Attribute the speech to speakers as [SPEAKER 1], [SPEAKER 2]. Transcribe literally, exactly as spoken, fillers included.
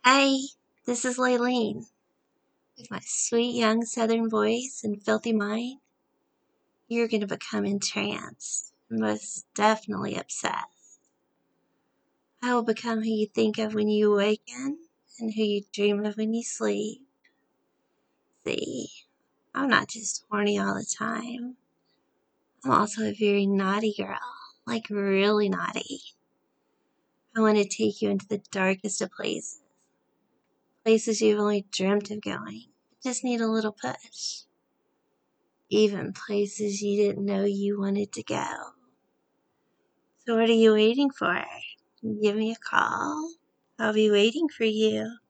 [SPEAKER 1] Hi, this is Laylene. With my sweet young southern voice and filthy mind, you're going to become entranced, most definitely obsessed. I will become who you think of when you awaken and who you dream of when you sleep. See, I'm not just horny all the time. I'm also a very naughty girl, like really naughty. I want to take you into the darkest of places, places you've only dreamt of going, just need a little push. Even places you didn't know you wanted to go. So what are you waiting for? Give me a call. I'll be waiting for you.